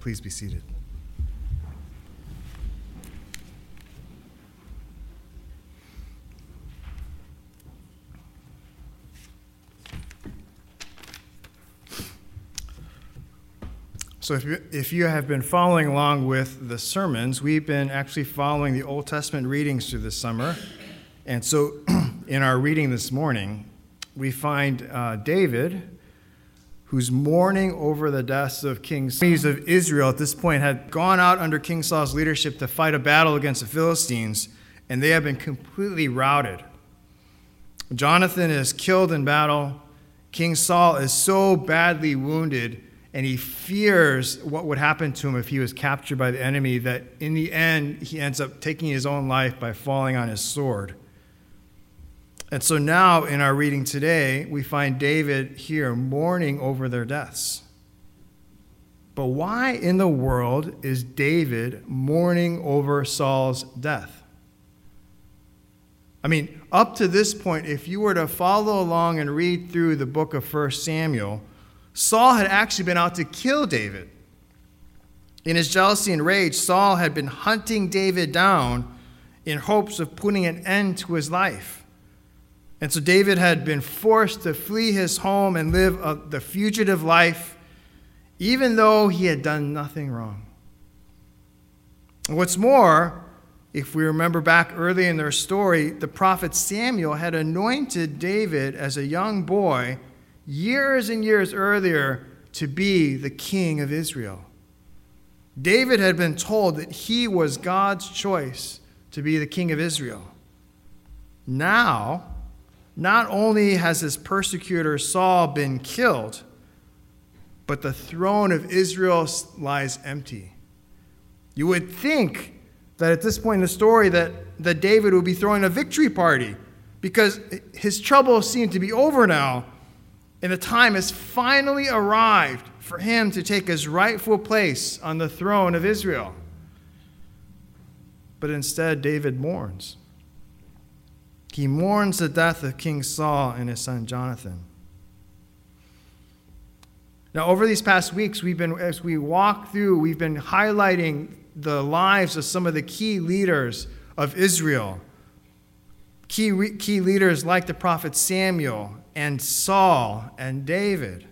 Please be seated. So if you have been following along with the sermons, we've been actually following the Old Testament readings through the summer. And so in our reading this morning, we find David, who's mourning over the deaths of kings of Israel at this point, had gone out under King Saul's leadership to fight a battle against the Philistines, and they have been completely routed. Jonathan is killed in battle. King Saul is so badly wounded, and he fears what would happen to him if he was captured by the enemy, that in the end, he ends up taking his own life by falling on his sword. And so now, in our reading today, we find David here mourning over their deaths. But why in the world is David mourning over Saul's death? I mean, up to this point, if you were to follow along and read through the book of 1 Samuel, Saul had actually been out to kill David. In his jealousy and rage, Saul had been hunting David down in hopes of putting an end to his life. And so David had been forced to flee his home and live the fugitive life, even though he had done nothing wrong. What's more, if we remember back early in their story, the prophet Samuel had anointed David as a young boy years and years earlier to be the king of Israel. David had been told that he was God's choice to be the king of Israel. Now, not only has his persecutor Saul been killed, but the throne of Israel lies empty. You would think that at this point in the story that David would be throwing a victory party because his troubles seem to be over now. And the time has finally arrived for him to take his rightful place on the throne of Israel. But instead, David mourns. He mourns the death of King Saul and his son Jonathan. Now, over these past weeks, as we walk through, we've been highlighting the lives of some of the key leaders of Israel. Key leaders like the prophet Samuel and Saul and David.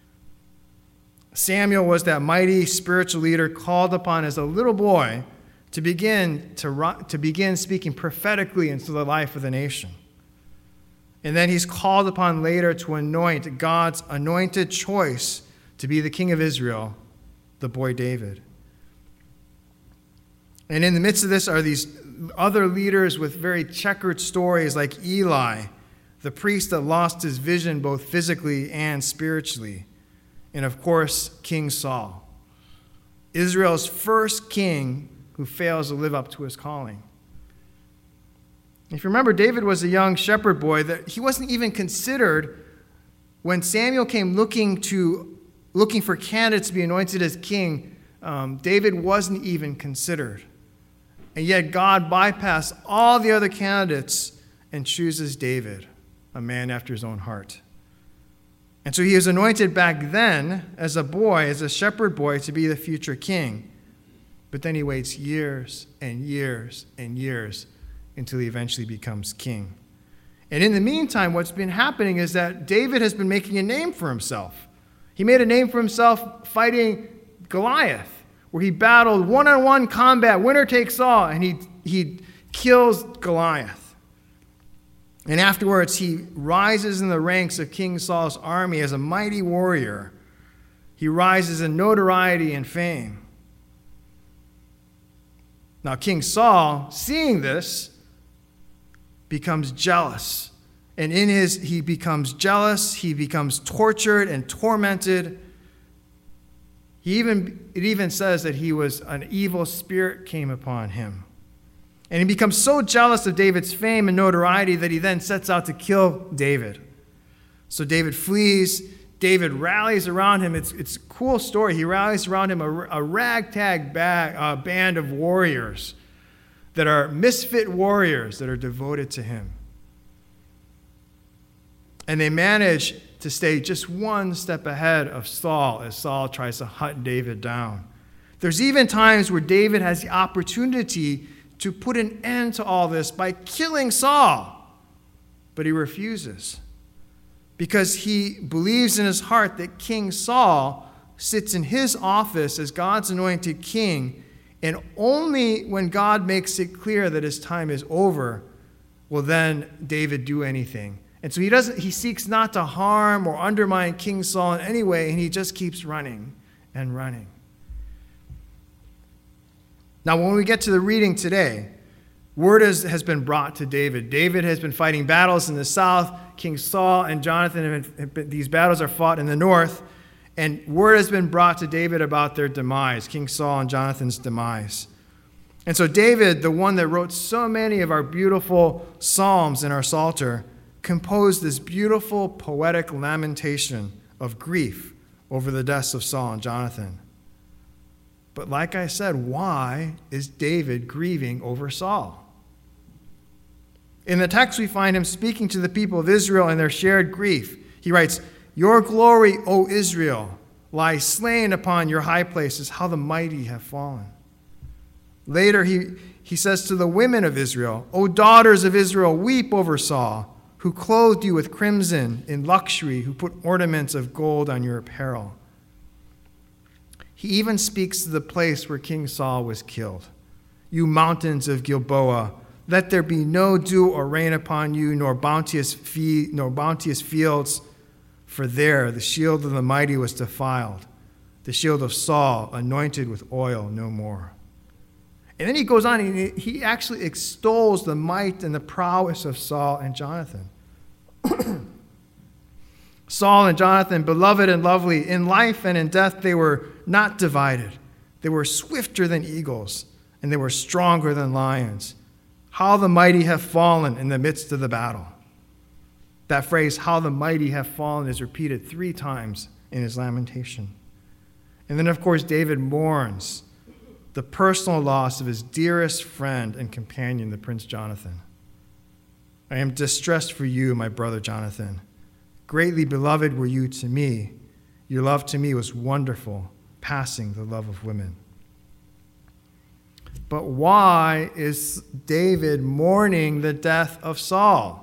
Samuel was that mighty spiritual leader called upon as a little boy to begin speaking prophetically into the life of the nation. And then he's called upon later to anoint God's anointed choice to be the king of Israel, the boy David. And in the midst of this are these other leaders with very checkered stories like Eli, the priest that lost his vision both physically and spiritually. And of course, King Saul, Israel's first king who fails to live up to his calling. If you remember, David was a young shepherd boy that he wasn't even considered when Samuel came looking for candidates to be anointed as king. David wasn't even considered. And yet God bypassed all the other candidates and chooses David, a man after his own heart. And so he was anointed back then as a boy, as a shepherd boy, to be the future king. But then he waits years and years and years until he eventually becomes king. And in the meantime, what's been happening is that David has been making a name for himself. He made a name for himself fighting Goliath, where he battled one-on-one combat, winner takes all, and he kills Goliath. And afterwards, he rises in the ranks of King Saul's army as a mighty warrior. He rises in notoriety and fame. Now, King Saul, seeing this, becomes jealous. And he becomes jealous, he becomes tortured and tormented. It even says that an evil spirit came upon him. And he becomes so jealous of David's fame and notoriety that he then sets out to kill David. So David flees. David rallies around him. It's a cool story. He rallies around him a ragtag band of warriors that are misfit warriors that are devoted to him. And they manage to stay just one step ahead of Saul as Saul tries to hunt David down. There's even times where David has the opportunity to put an end to all this by killing Saul, but he refuses because he believes in his heart that King Saul sits in his office as God's anointed king, and only when God makes it clear that his time is over will then David do anything. And so he seeks not to harm or undermine King Saul in any way, and he just keeps running and running. Now, when we get to the reading today, word has been brought to David. David has been fighting battles in the south. King Saul and Jonathan, these battles are fought in the north. And word has been brought to David about their demise, King Saul and Jonathan's demise. And so David, the one that wrote so many of our beautiful psalms in our Psalter, composed this beautiful poetic lamentation of grief over the deaths of Saul and Jonathan. But like I said, why is David grieving over Saul? In the text, we find him speaking to the people of Israel in their shared grief. He writes, "Your glory, O Israel, lies slain upon your high places. How the mighty have fallen." Later, he says to the women of Israel, "O daughters of Israel, weep over Saul, who clothed you with crimson in luxury, who put ornaments of gold on your apparel." He even speaks to the place where King Saul was killed. "You mountains of Gilboa, let there be no dew or rain upon you, nor bounteous fields, for there the shield of the mighty was defiled, the shield of Saul anointed with oil no more." And then he goes on, and he actually extols the might and the prowess of Saul and Jonathan. Saul and Jonathan, beloved and lovely, in life and in death, they were not divided. They were swifter than eagles, and they were stronger than lions. How the mighty have fallen in the midst of the battle. That phrase, "how the mighty have fallen," is repeated 3 times in his lamentation. And then, of course, David mourns the personal loss of his dearest friend and companion, the Prince Jonathan. "I am distressed for you, my brother Jonathan. Greatly beloved were you to me. Your love to me was wonderful, passing the love of women." But why is David mourning the death of Saul?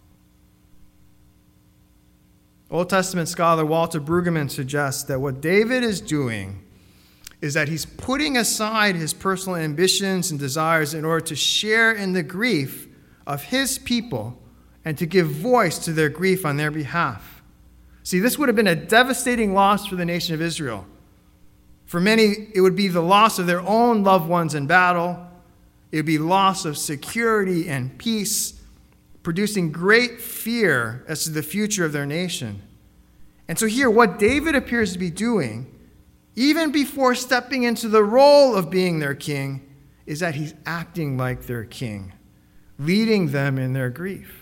Old Testament scholar Walter Brueggemann suggests that what David is doing is that he's putting aside his personal ambitions and desires in order to share in the grief of his people and to give voice to their grief on their behalf. See, this would have been a devastating loss for the nation of Israel. For many, it would be the loss of their own loved ones in battle. It would be loss of security and peace, producing great fear as to the future of their nation. And so here, what David appears to be doing, even before stepping into the role of being their king, is that he's acting like their king, leading them in their grief.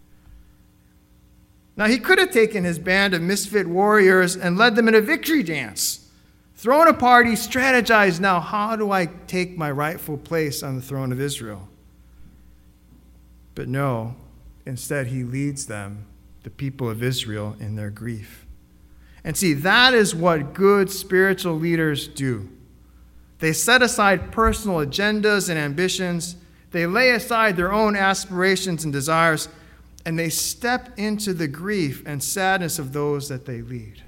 Now, he could have taken his band of misfit warriors and led them in a victory dance, thrown a party, strategized, now how do I take my rightful place on the throne of Israel? But no, instead he leads them, the people of Israel, in their grief. And see, that is what good spiritual leaders do. They set aside personal agendas and ambitions. They lay aside their own aspirations and desires, and they step into the grief and sadness of those that they lead.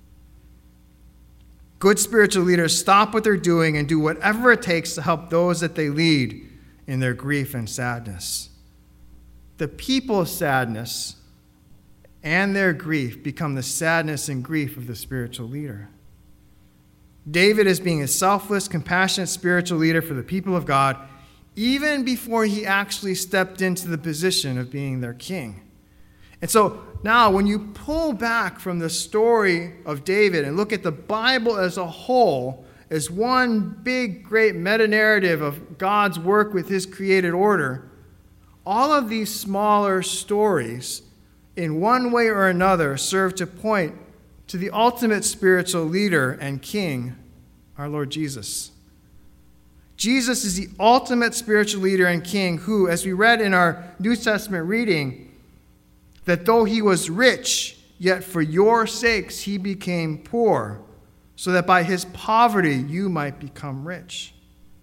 Good spiritual leaders stop what they're doing and do whatever it takes to help those that they lead in their grief and sadness. The people's sadness and their grief become the sadness and grief of the spiritual leader. David is being a selfless, compassionate spiritual leader for the people of God, even before he actually stepped into the position of being their king. And so now when you pull back from the story of David and look at the Bible as a whole, as one big, great meta-narrative of God's work with his created order, all of these smaller stories, in one way or another, serve to point to the ultimate spiritual leader and king, our Lord Jesus. Jesus is the ultimate spiritual leader and king who, as we read in our New Testament reading, that though he was rich, yet for your sakes he became poor, so that by his poverty you might become rich.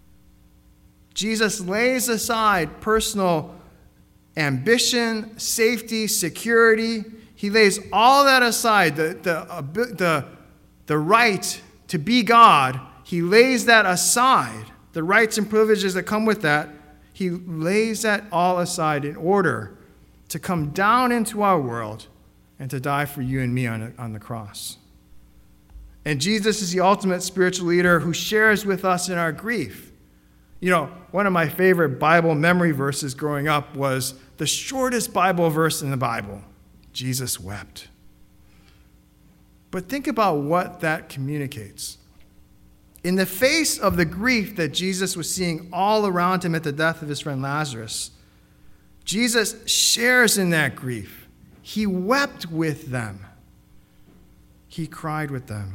Jesus lays aside personal ambition, safety, security. He lays all that aside, the right to be God. He lays that aside, the rights and privileges that come with that. He lays that all aside in order to come down into our world and to die for you and me on the cross. And Jesus is the ultimate spiritual leader who shares with us in our grief. You know, one of my favorite Bible memory verses growing up was the shortest Bible verse in the Bible. Jesus wept. But think about what that communicates. In the face of the grief that Jesus was seeing all around him at the death of his friend Lazarus, Jesus shares in that grief. He wept with them. He cried with them.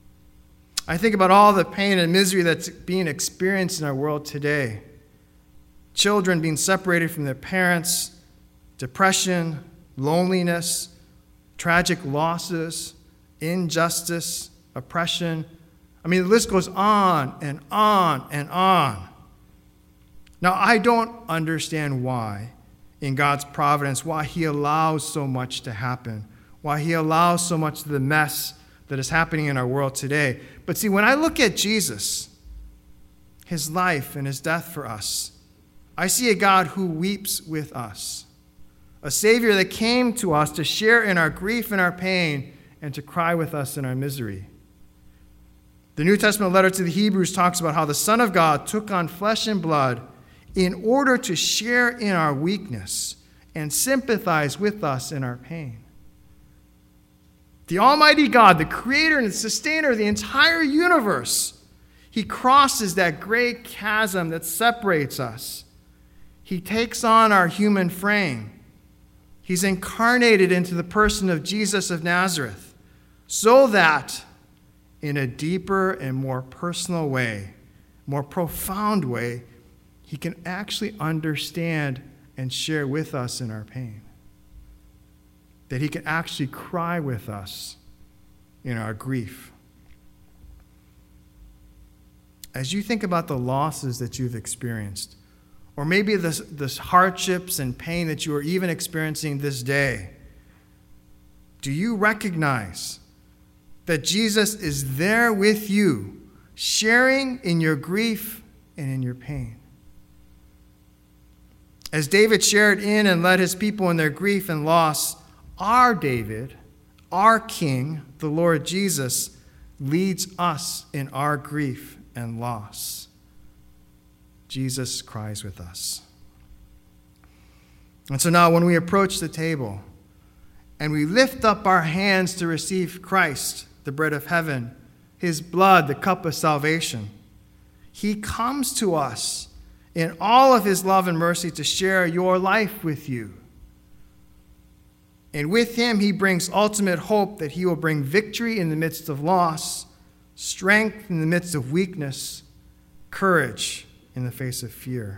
I think about all the pain and misery that's being experienced in our world today. Children being separated from their parents, depression, loneliness, tragic losses, injustice, oppression. I mean, the list goes on and on and on. Now, I don't understand why, in God's providence, why he allows so much to happen, why he allows so much of the mess that is happening in our world today. But see, when I look at Jesus, his life and his death for us, I see a God who weeps with us, a Savior that came to us to share in our grief and our pain and to cry with us in our misery. The New Testament letter to the Hebrews talks about how the Son of God took on flesh and blood in order to share in our weakness and sympathize with us in our pain. The Almighty God, the creator and sustainer of the entire universe, he crosses that great chasm that separates us. He takes on our human frame. He's incarnated into the person of Jesus of Nazareth so that in a deeper and more personal way, more profound way, he can actually understand and share with us in our pain. That he can actually cry with us in our grief. As you think about the losses that you've experienced, or maybe the hardships and pain that you are even experiencing this day, do you recognize that Jesus is there with you, sharing in your grief and in your pain? As David shared in and led his people in their grief and loss, our David, our King, the Lord Jesus, leads us in our grief and loss. Jesus cries with us. And so now when we approach the table and we lift up our hands to receive Christ, the bread of heaven, his blood, the cup of salvation, he comes to us in all of his love and mercy to share your life with you. And with him, he brings ultimate hope that he will bring victory in the midst of loss, strength in the midst of weakness, courage in the face of fear.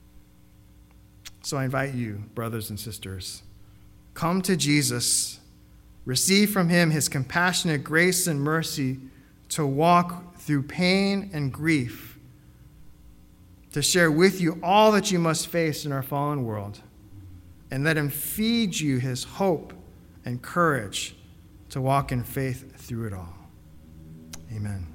So I invite you, brothers and sisters, come to Jesus, receive from him his compassionate grace and mercy to walk through pain and grief, to share with you all that you must face in our fallen world, and let him feed you his hope and courage to walk in faith through it all. Amen.